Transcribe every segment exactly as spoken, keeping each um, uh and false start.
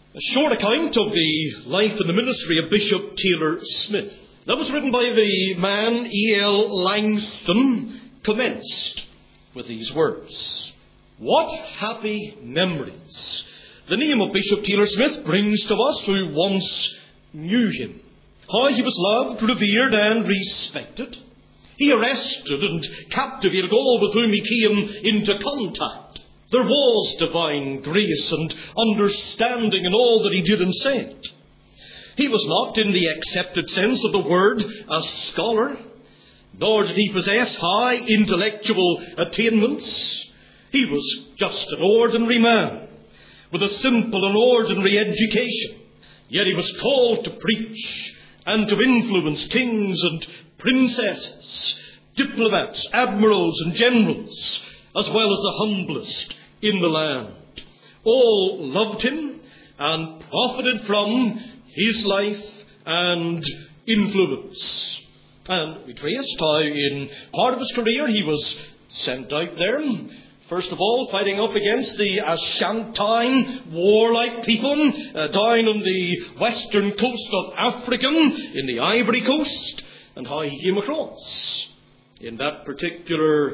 A short account of the life and the ministry of Bishop Taylor Smith. That was written by the man E L Langston, commenced with these words. What happy memories the name of Bishop Taylor Smith brings to us who once knew him. How he was loved, revered and respected. He arrested and captivated all with whom he came into contact. There was divine grace and understanding in all that he did and said. He was not, in the accepted sense of the word, a scholar, nor did he possess high intellectual attainments. He was just an ordinary man with a simple and ordinary education. Yet he was called to preach and to influence kings and princesses, diplomats, admirals and generals, as well as the humblest in the land. All loved him and profited from his life and influence. And we traced how in part of his career he was sent out there, first of all fighting up against the Ashanti warlike people uh, down on the western coast of Africa, in the Ivory Coast, and how he came across in that particular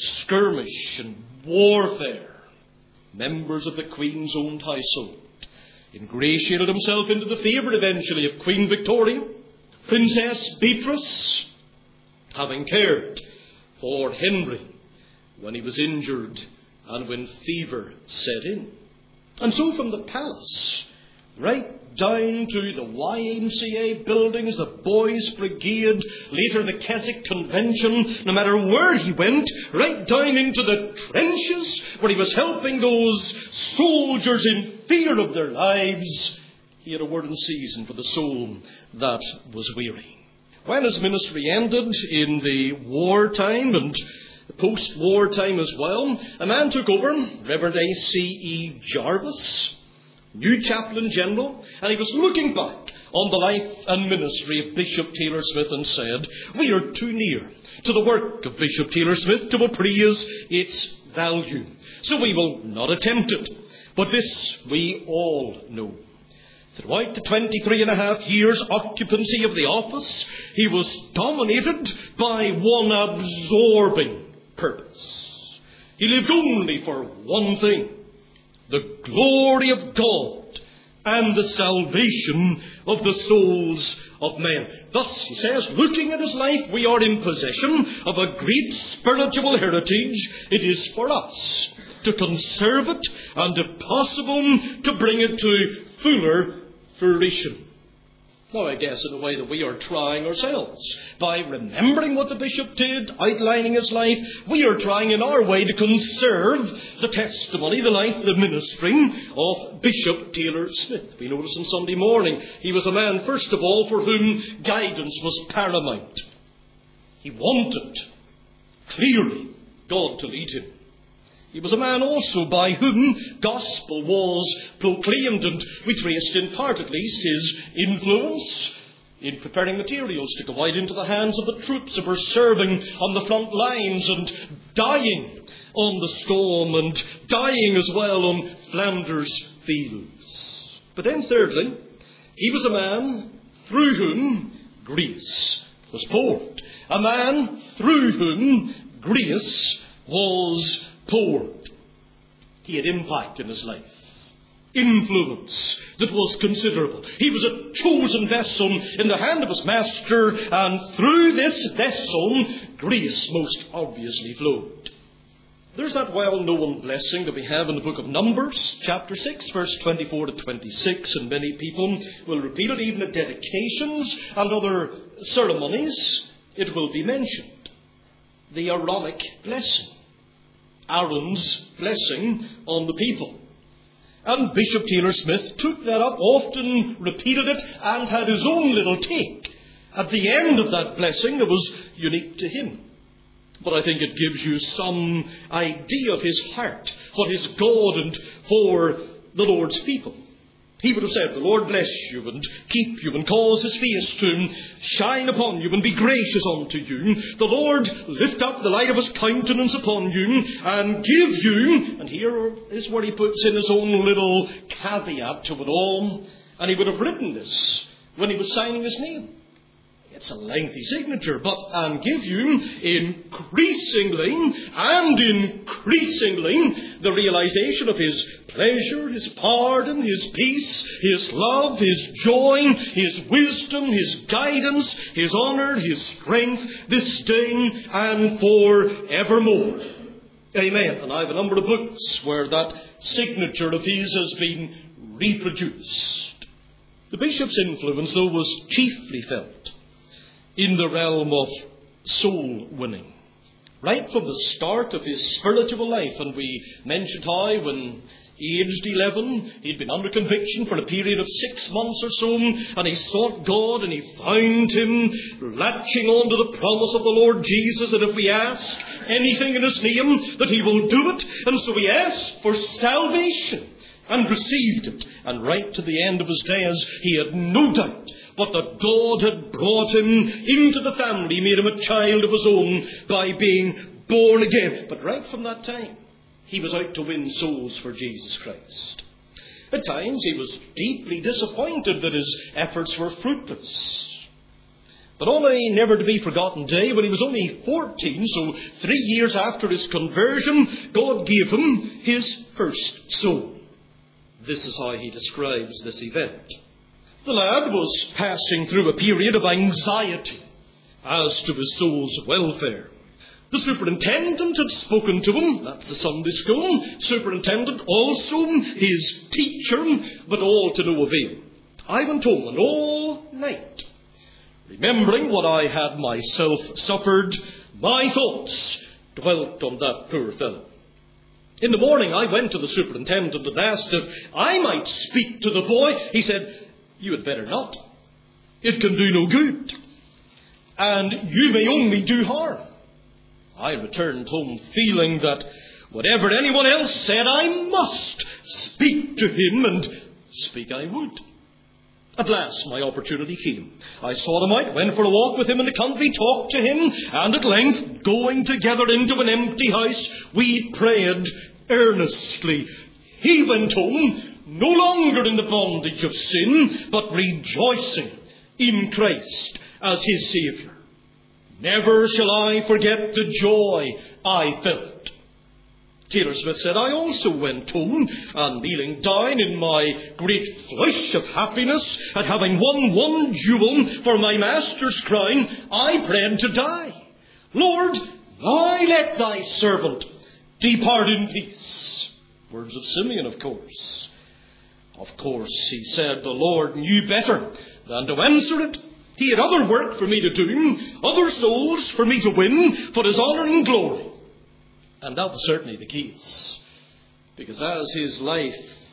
skirmish and warfare members of the Queen's own household. Ingratiated himself into the favour eventually of Queen Victoria, Princess Beatrice, having cared for Henry when he was injured and when fever set in. And so from the palace right down to the Y M C A buildings, the Boys Brigade, later the Keswick Convention, no matter where he went, right down into the trenches where he was helping those soldiers in fear of their lives, he had a word in season for the soul that was weary. When his ministry ended in the wartime and post-war time as well, a man took over, Reverend A C E Jarvis, new chaplain general, and he was looking back on the life and ministry of Bishop Taylor Smith and said, we are too near to the work of Bishop Taylor Smith to appraise its value, so we will not attempt it. But this we all know. Throughout the twenty-three and a half years occupancy of the office, he was dominated by one absorbing purpose. He lived only for one thing: the glory of God and the salvation of the souls of men. Thus, he says, looking at his life, we are in possession of a great spiritual heritage. It is for us to conserve it and, if possible, to bring it to fuller fruition. Now, I guess in a way that we are trying ourselves. By remembering what the bishop did, outlining his life, we are trying in our way to conserve the testimony, the life, the ministry of Bishop Taylor Smith. We notice on Sunday morning, he was a man, first of all, for whom guidance was paramount. He wanted, clearly, God to lead him. He was a man also by whom gospel was proclaimed, and we traced in part at least his influence in preparing materials to go out into the hands of the troops who were serving on the front lines and dying on the storm and dying as well on Flanders fields. But then thirdly, he was a man through whom grace was poured. A man through whom grace was poured. He had impact in his life, influence that was considerable. He was a chosen vessel in the hand of his master, and through this vessel grace most obviously flowed. There's that well-known blessing that we have in the book of Numbers, chapter six, verse twenty-four to twenty-six, and many people will repeat it even at dedications and other ceremonies. It will be mentioned. The Aaronic blessing. Aaron's blessing on the people. And Bishop Taylor Smith took that up, often repeated it, and had his own little take at the end of that blessing that was unique to him. But I think it gives you some idea of his heart for his God and for the Lord's people. He would have said, the Lord bless you and keep you and cause his face to shine upon you and be gracious unto you. The Lord lift up the light of his countenance upon you and give you, and here is where he puts in his own little caveat to it all, and he would have written this when he was signing his name. It's a lengthy signature, but and give you increasingly and increasingly the realization of his pleasure, his pardon, his peace, his love, his joy, his wisdom, his guidance, his honour, his strength, this day and for evermore. Amen. And I have a number of books where that signature of his has been reproduced. The bishop's influence, though, was chiefly felt in the realm of soul winning. Right from the start of his spiritual life, and we mentioned how when aged eleven, he'd been under conviction for a period of six months or so, and he sought God and he found him latching on to the promise of the Lord Jesus, that if we ask anything in his name, that he will do it. And so he asked for salvation and received it. And right to the end of his days, he had no doubt but that God had brought him into the family, made him a child of his own by being born again. But right from that time, he was out to win souls for Jesus Christ. At times, he was deeply disappointed that his efforts were fruitless. But on a never to be forgotten day, when he was only fourteen, so three years after his conversion, God gave him his first soul. This is how he describes this event. The lad was passing through a period of anxiety as to his soul's welfare. The superintendent had spoken to him, that's the Sunday school, superintendent, also his teacher, but all to no avail. I went home, and all night, remembering what I had myself suffered, my thoughts dwelt on that poor fellow. In the morning I went to the superintendent and asked if I might speak to the boy. He said, "You had better not. It can do no good, and you may only do harm." I returned home feeling that whatever anyone else said, I must speak to him, and speak I would. At last my opportunity came. I sought him out, went for a walk with him in the country, talked to him, and at length, going together into an empty house, we prayed earnestly. He went home, no longer in the bondage of sin, but rejoicing in Christ as his Saviour. Never shall I forget the joy I felt. Taylor Smith said, I also went home, and kneeling down in my great flush of happiness at having won one jewel for my master's crown, I prayed to die. Lord, now let thy servant depart in peace. Words of Simeon, of course. Of course, he said, the Lord knew better than to answer it. He had other work for me to do, other souls for me to win, for his honour and glory. And that was certainly the case. Because as his life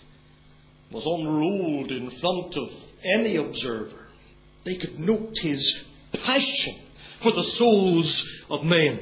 was unrolled in front of any observer, they could note his passion for the souls of men.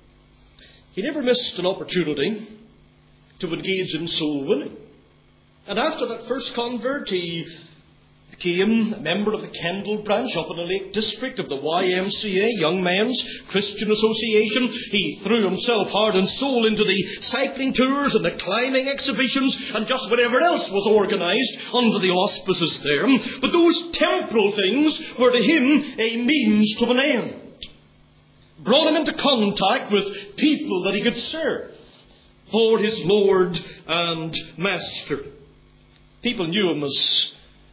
He never missed an opportunity to engage in soul winning. And after that first convert, he became a member of the Kendall branch up in the Lake District of the Y M C A, Young Men's Christian Association. He threw himself heart and soul into the cycling tours and the climbing exhibitions and just whatever else was organised under the auspices there. But those temporal things were to him a means to an end. Brought him into contact with people that he could serve for his Lord and Master. People knew him as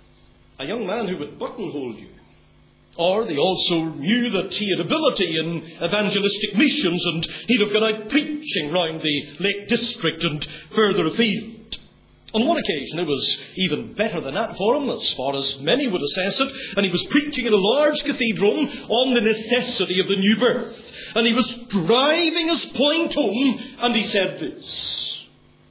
a young man who would buttonhole you. Or they also knew that he had ability in evangelistic missions, and he'd have gone out preaching round the Lake District and further afield. On one occasion it was even better than that for him, as far as many would assess it, and he was preaching in a large cathedral on the necessity of the new birth. And he was driving his point home, and he said this: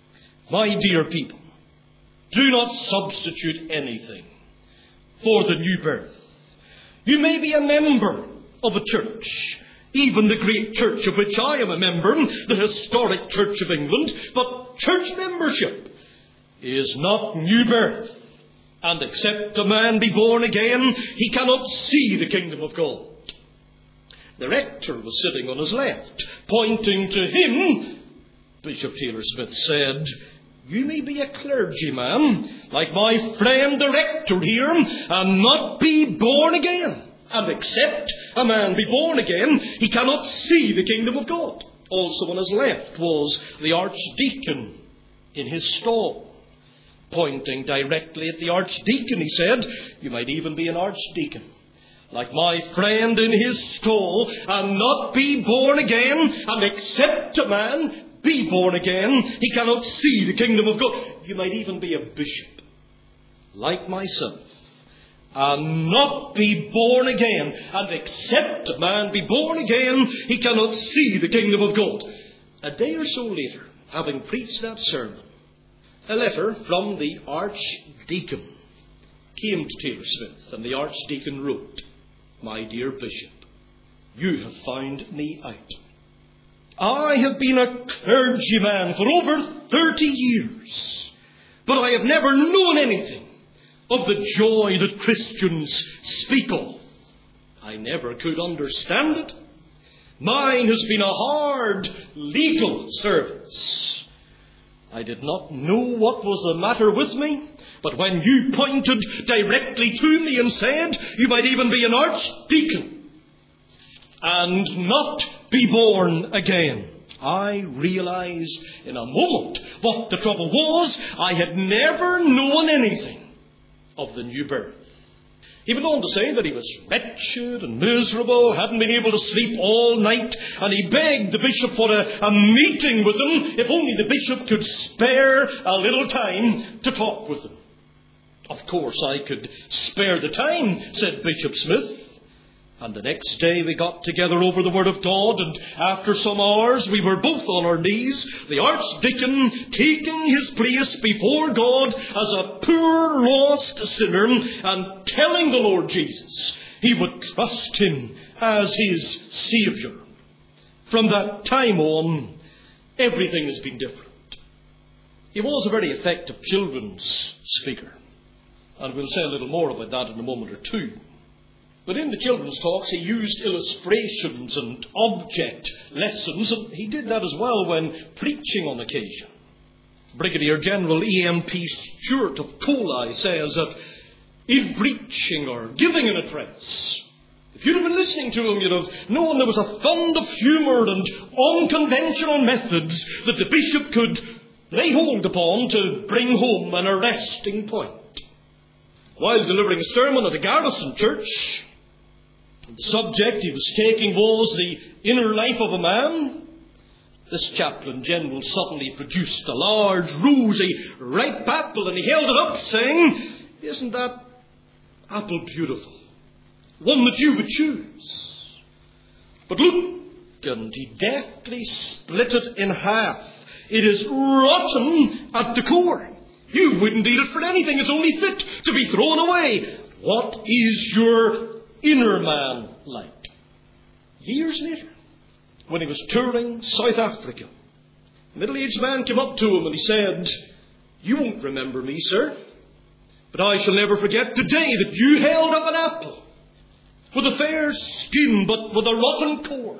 my dear people, do not substitute anything for the new birth. You may be a member of a church, even the great church of which I am a member, the historic Church of England, but church membership is not new birth. And except a man be born again, he cannot see the kingdom of God. The rector was sitting on his left, pointing to him. Bishop Taylor Smith said, "You may be a clergyman, like my friend the rector here, and not be born again. And except a man be born again, he cannot see the kingdom of God." Also on his left was the archdeacon in his stall. Pointing directly at the archdeacon, he said, "You might even be an archdeacon, like my friend in his stall, and not be born again. And except a man be born again, he cannot see the kingdom of God." You might even be a bishop, like myself, and not be born again. And except a man be born again, he cannot see the kingdom of God. A day or so later, having preached that sermon, a letter from the archdeacon came to Taylor Smith, and the archdeacon wrote, "My dear Bishop, you have found me out. I have been a clergyman for over thirty years, but I have never known anything of the joy that Christians speak of. I never could understand it. Mine has been a hard legal service. I did not know what was the matter with me, but when you pointed directly to me and said, 'You might even be an archdeacon and not be born again,' I realized in a moment what the trouble was. I had never known anything of the new birth." He went on to say that he was wretched and miserable, hadn't been able to sleep all night, and he begged the bishop for a, a meeting with him, if only the bishop could spare a little time to talk with him. "Of course I could spare the time," said Bishop Smith. And the next day we got together over the Word of God, and after some hours we were both on our knees, the archdeacon taking his place before God as a poor lost sinner and telling the Lord Jesus he would trust him as his Saviour. From that time on, everything has been different. He was a very effective children's speaker, and we'll say a little more about that in a moment or two. But in the children's talks, he used illustrations and object lessons, and he did that as well when preaching on occasion. Brigadier General E M P Stewart of Coli says that in preaching or giving an address, if you'd have been listening to him, you'd have known there was a fund of humour and unconventional methods that the bishop could lay hold upon to bring home an arresting point. While delivering a sermon at a garrison church, the subject he was taking was the inner life of a man, this chaplain general suddenly produced a large, rosy, ripe apple, and he held it up, saying, "Isn't that apple beautiful? One that you would choose." But look, and he deftly split it in half. "It is rotten at the core. You wouldn't eat it for anything. It's only fit to be thrown away. What is your inner man like?" Years later, when he was touring South Africa, a middle-aged man came up to him and he said, "You won't remember me, sir, but I shall never forget the day that you held up an apple with a fair skin but with a rotten core.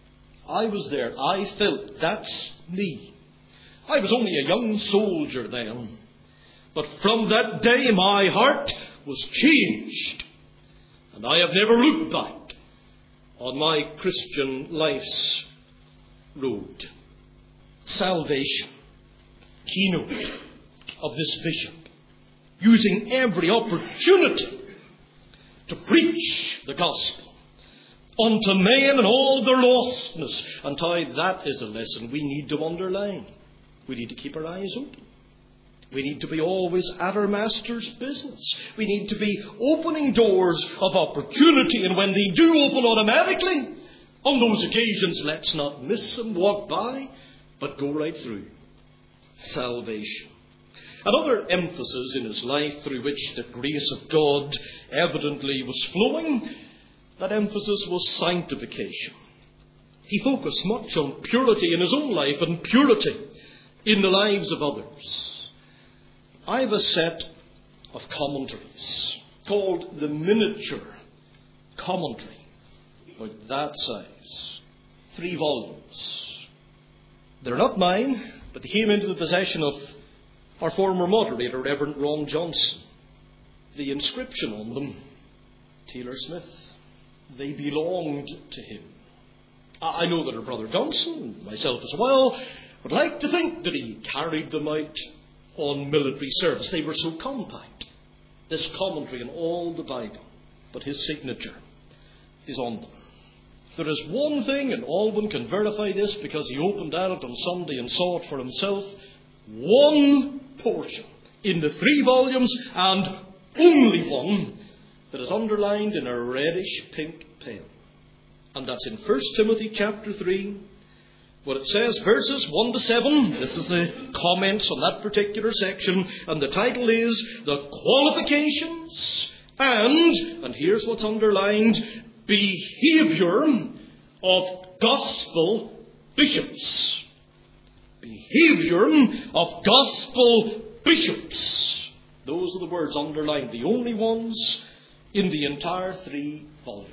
I was there. I felt that's me. I was only a young soldier then. But from that day my heart was changed, and I have never looked back on my Christian life's road." Salvation, keynote of this bishop, using every opportunity to preach the gospel unto men and all their lostness. And how that is a lesson we need to underline. We need to keep our eyes open. We need to be always at our Master's business. We need to be opening doors of opportunity, and when they do open automatically, on those occasions, let's not miss them, walk by, but go right through. Salvation. Another emphasis in his life through which the grace of God evidently was flowing, that emphasis was sanctification. He focused much on purity in his own life and purity in the lives of others. I have a set of commentaries called the Miniature Commentary, about that size. Three volumes. They're not mine, but they came into the possession of our former moderator, Reverend Ron Johnson. The inscription on them, Taylor Smith. They belonged to him. I know that our brother Johnson, and myself as well, would like to think that he carried them out on military service. They were so compact. This commentary on all the Bible, but his signature is on them. There is one thing, and Alban can verify this because he opened at it on Sunday and saw it for himself, one portion in the three volumes, and only one, that is underlined in a reddish pink pen. And that's in First Timothy chapter three, where it says, verses one to seven. This is the comments on that particular section. And the title is, The Qualifications and, and here's what's underlined, Behaviour of Gospel Bishops. Behaviour of Gospel Bishops. Those are the words underlined, the only ones in the entire three volumes.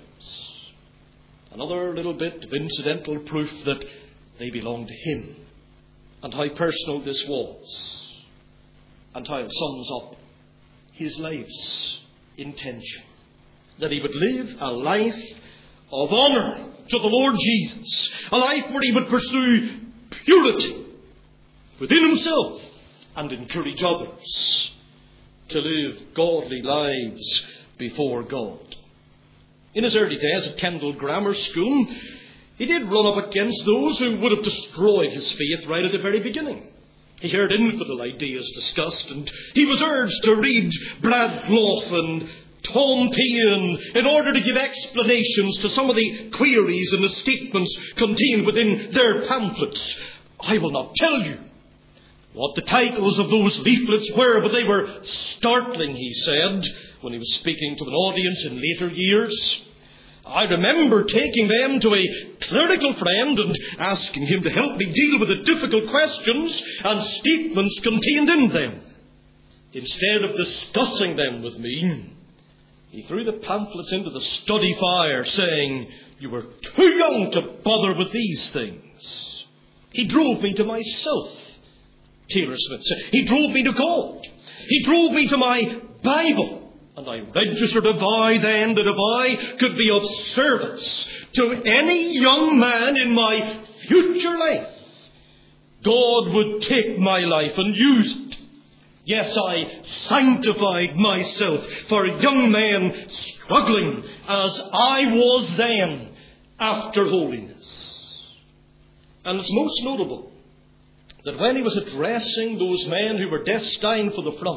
Another little bit of incidental proof that they belong to him, and how personal this was, and how it sums up his life's intention, that he would live a life of honour to the Lord Jesus, a life where he would pursue purity within himself and encourage others to live godly lives before God. In his early days at Kendall Grammar School, he did run up against those who would have destroyed his faith right at the very beginning. He heard infidel ideas discussed, and he was urged to read Brad Clough and Tom Paine in order to give explanations to some of the queries and the statements contained within their pamphlets. I will not tell you what the titles of those leaflets were, but they were startling, he said, when he was speaking to an audience in later years. I remember taking them to a clerical friend and asking him to help me deal with the difficult questions and statements contained in them. Instead of discussing them with me, he threw the pamphlets into the study fire, saying, "You were too young to bother with these things." He drove me to myself, Taylor Smith said. He drove me to God. He drove me to my Bible. And I registered a vow then that if I could be of service to any young man in my future life, God would take my life and use it. Yes, I sanctified myself for young men struggling as I was then after holiness. And it's most notable that when he was addressing those men who were destined for the front,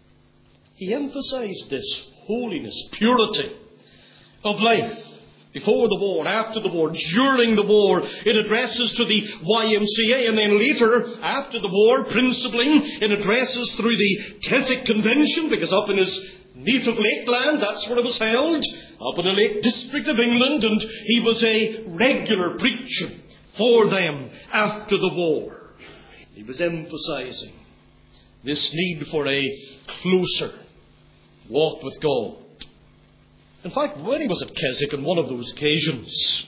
he emphasized this holiness, purity of life before the war, after the war, during the war, in addresses to the Y M C A, and then later, after the war, principally in addresses through the Celtic Convention, because up in his native Lakeland, that's where it was held, up in the Lake District of England, and he was a regular preacher for them after the war. He was emphasizing this need for a closer walk with God. In fact, when he was at Keswick on one of those occasions,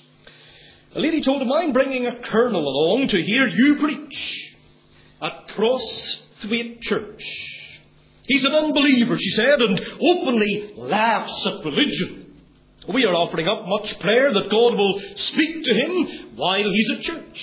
a lady told him, "I'm bringing a colonel along to hear you preach at Crossthwaite Church. He's an unbeliever," she said, "and openly laughs at religion. We are offering up much prayer that God will speak to him while he's at church."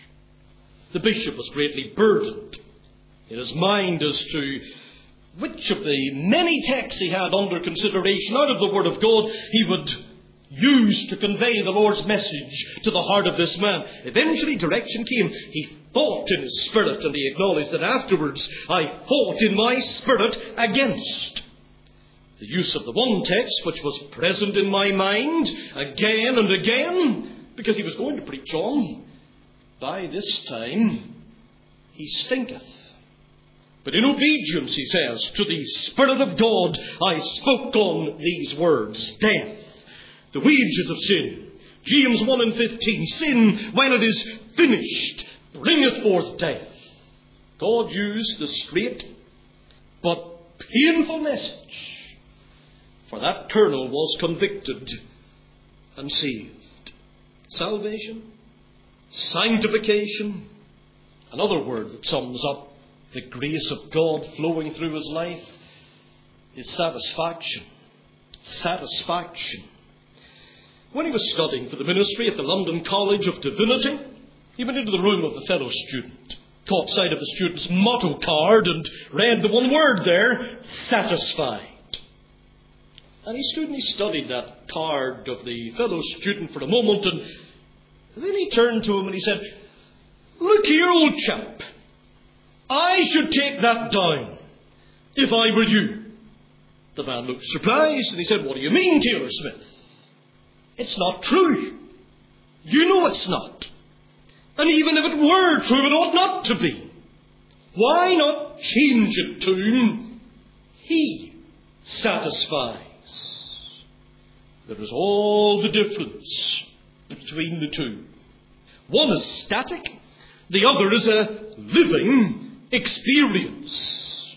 The bishop was greatly burdened in his mind as to which of the many texts he had under consideration out of the Word of God he would use to convey the Lord's message to the heart of this man. Eventually direction came. He fought in his spirit, and he acknowledged that afterwards, "I fought in my spirit against the use of the one text which was present in my mind again and again," because he was going to preach on, "By this time he stinketh. But in obedience," he says, "to the Spirit of God, I spoke on these words. Death, the wages of sin." James one and fifteen, "Sin, when it is finished, bringeth forth death." God used the straight but painful message. For that colonel was convicted and saved. Salvation, sanctification, another word that sums up the grace of God flowing through his life, is satisfaction. Satisfaction. When he was studying for the ministry at the London College of Divinity, he went into the room of a fellow student, caught sight of the student's motto card and read the one word there, satisfied. And he stood and he studied that card of the fellow student for a moment, and then he turned to him and he said, "Look here, old chap, I should take that down if I were you." The man looked surprised and he said, "What do you mean, Taylor Smith? It's not true. You know it's not. And even if it were true, it ought not to be. Why not change it to He satisfies?" There is all the difference between the two. One is static, the other is a living experience.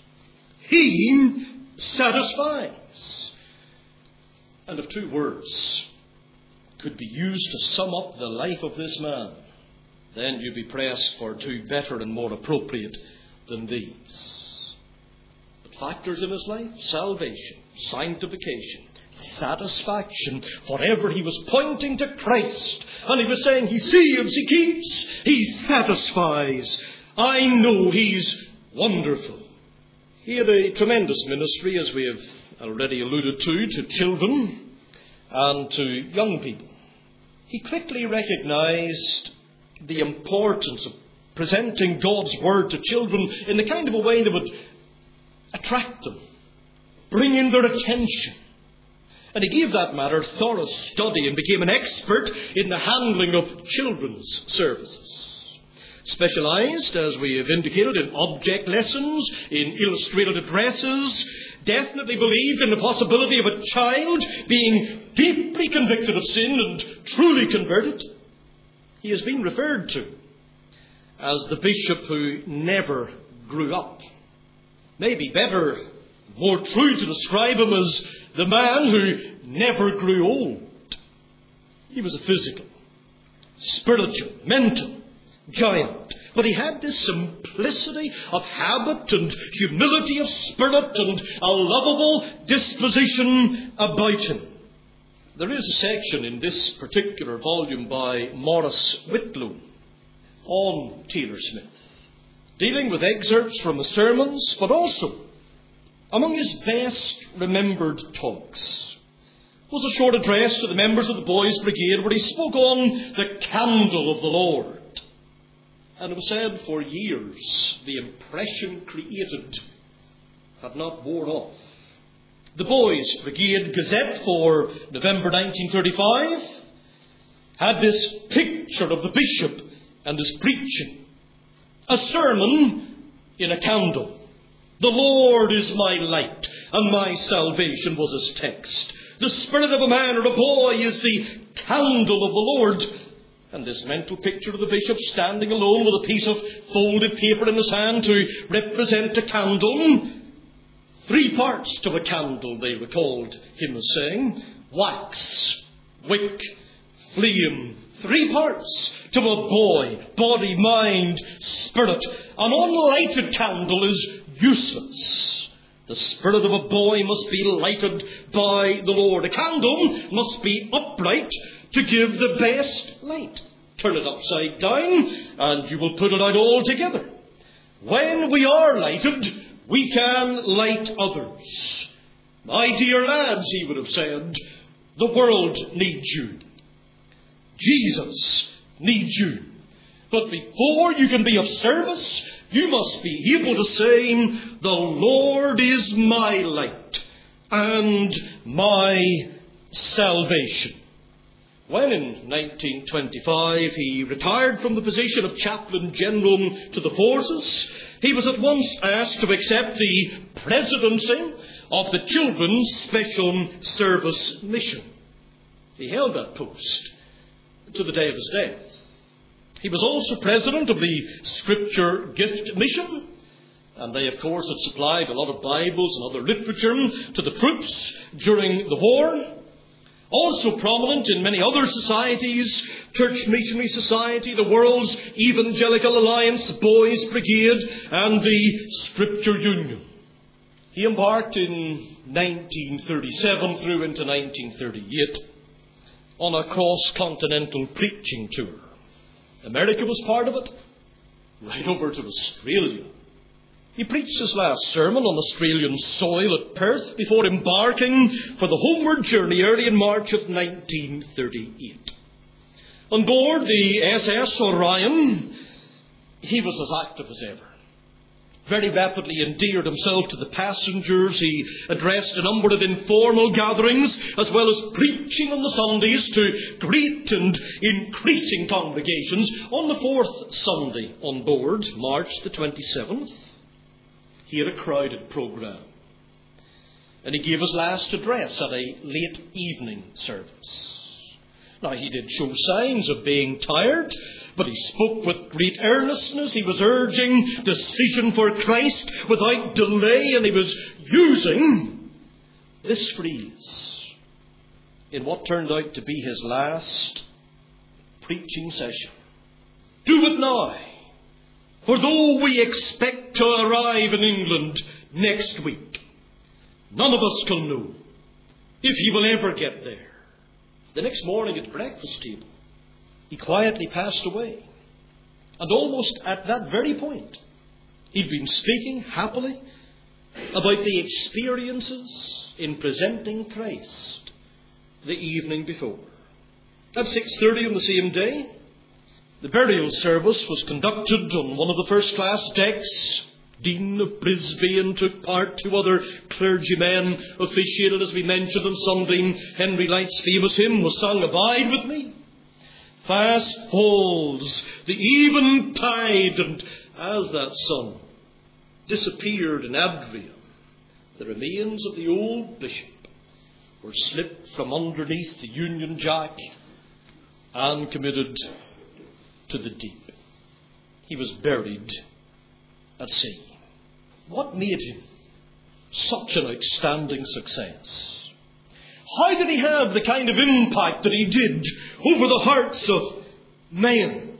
He satisfies. And if two words could be used to sum up the life of this man, then you'd be pressed for two better and more appropriate than these. The factors in his life: salvation, sanctification, satisfaction. Forever he was pointing to Christ, and he was saying, He saves, He keeps, He satisfies. I know He's wonderful. He had a tremendous ministry, as we have already alluded to, to children and to young people. He quickly recognized the importance of presenting God's Word to children in the kind of a way that would attract them, bring in their attention. And he gave that matter thorough study and became an expert in the handling of children's services. Specialized, as we have indicated, in object lessons, in illustrated addresses, definitely believed in the possibility of a child being deeply convicted of sin and truly converted. He has been referred to as the bishop who never grew up. Maybe better, more true to describe him as the man who never grew old. He was a physical, spiritual, mental giant. But he had this simplicity of habit and humility of spirit and a lovable disposition about him. There is a section in this particular volume by Maurice Whitlow on Taylor Smith, dealing with excerpts from the sermons, but also among his best remembered talks was a short address to the members of the Boys' Brigade where he spoke on the candle of the Lord. And it was said for years the impression created had not worn off. The Boys' Brigade Gazette for November nineteen thirty-five had this picture of the bishop and his preaching. A sermon in a candle. "The Lord is my light, and my salvation" was his text. The spirit of a man or a boy is the candle of the Lord. And this mental picture of the bishop standing alone with a piece of folded paper in his hand to represent a candle. Three parts to a candle, they recalled him as saying. Wax, wick, flame. Three parts to a boy, body, mind, spirit. An unlighted candle is useless. The spirit of a boy must be lighted by the Lord. A candle must be upright to give the best light. Turn it upside down and you will put it out altogether. When we are lighted, we can light others. My dear lads, he would have said, the world needs you. Jesus needs you. But before you can be of service, you must be able to say, "The Lord is my light and my salvation." When in nineteen twenty-five he retired from the position of chaplain general to the forces, he was at once asked to accept the presidency of the Children's Special Service Mission. He held that post to the day of his death. He was also president of the Scripture Gift Mission And they, of course, had supplied a lot of Bibles and other literature to the troops during the war. Also prominent in many other societies, Church Missionary Society, the World's Evangelical Alliance, Boys Brigade, and the Scripture Union. He embarked in nineteen thirty-seven through into nineteen thirty-eight on a cross-continental preaching tour. America was part of it, right over to Australia. He preached his last sermon on Australian soil at Perth before embarking for the homeward journey early in March of nineteen thirty-eight. On board the S S Orion, he was as active as ever. Very rapidly endeared himself to the passengers. He addressed a number of informal gatherings, as well as preaching on the Sundays to great and increasing congregations. On the fourth Sunday on board, March the twenty-seventh, he had a crowded programme. And he gave his last address at a late evening service. Now, he did show signs of being tired, but he spoke with great earnestness. He was urging decision for Christ without delay, and he was using this phrase in what turned out to be his last preaching session. Do it now, for though we expect to arrive in England next week, none of us can know if he will ever get there. The next morning at the breakfast table, he quietly passed away. And almost at that very point, he'd been speaking happily about the experiences in presenting Christ the evening before. At six thirty on the same day, the burial service was conducted on one of the first-class decks. Dean of Brisbane took part. Two other clergymen officiated, as we mentioned on Sunday. Henry Light's famous hymn was sung, "Abide with me." Fast falls the eventide, and as that sun disappeared in Adrian, the remains of the old bishop were slipped from underneath the Union Jack and committed to the deep. He was buried at sea. What made him such an outstanding success? How did he have the kind of impact that he did over the hearts of men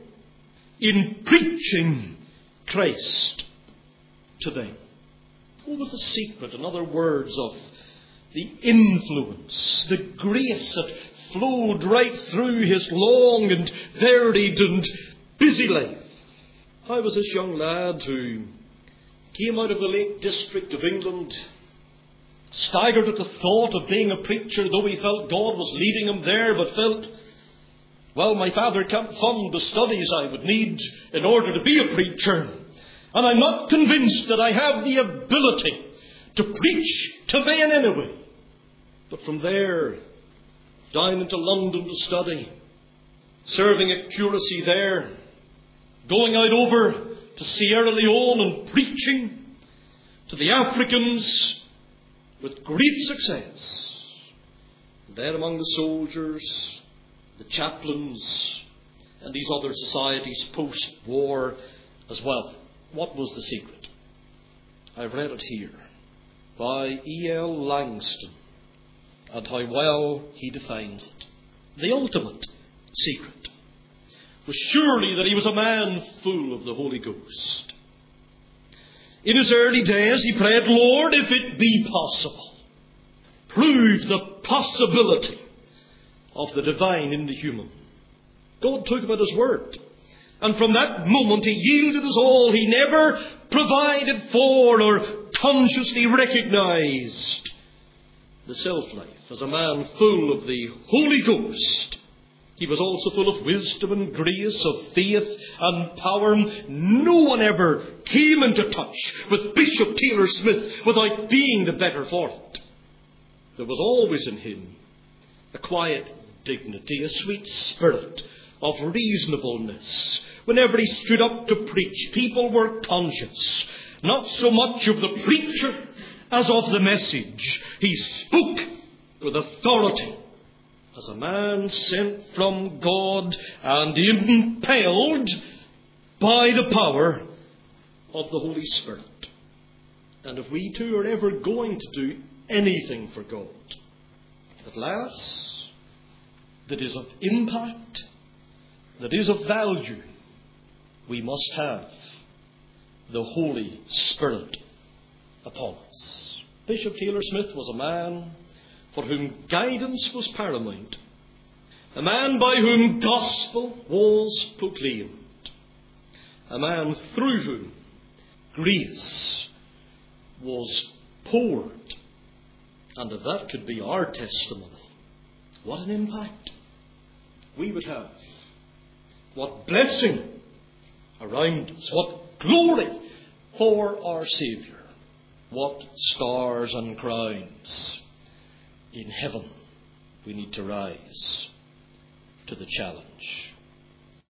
in preaching Christ to them? What was the secret, in other words, of the influence, the grace that flowed right through his long and varied and busy life? How was this young lad who came out of the Lake District of England, staggered at the thought of being a preacher, though he felt God was leading him there, but felt, well, my father can't fund the studies I would need in order to be a preacher, and I'm not convinced that I have the ability to preach to men anyway. But from there, down into London to study, serving at curacy there, going out over to Sierra Leone and preaching to the Africans with great success. There among the soldiers, the chaplains, and these other societies post-war as well. What was the secret? I've read it here by E L Langston, and how well he defines it. The ultimate secret was surely that he was a man full of the Holy Ghost. In his early days he prayed, "Lord, if it be possible, prove the possibility of the divine in the human." God took him at his word. And from that moment he yielded his all. He never provided for or consciously recognized the self-life as a man full of the Holy Ghost. He was also full of wisdom and grace, of faith and power. No one ever came into touch with Bishop Taylor Smith without being the better for it. There was always in him a quiet dignity, a sweet spirit of reasonableness. Whenever he stood up to preach, people were conscious, not so much of the preacher as of the message. He spoke with authority, as a man sent from God and impelled by the power of the Holy Spirit. And if we too are ever going to do anything for God, at last, that is of impact, that is of value, we must have the Holy Spirit upon us. Bishop Taylor Smith was a man for whom guidance was paramount, a man by whom gospel was proclaimed, a man through whom grace was poured. And if that could be our testimony, what an impact we would have. What blessing around us. What glory for our Saviour. What stars and crowns in heaven we need to rise to the challenge.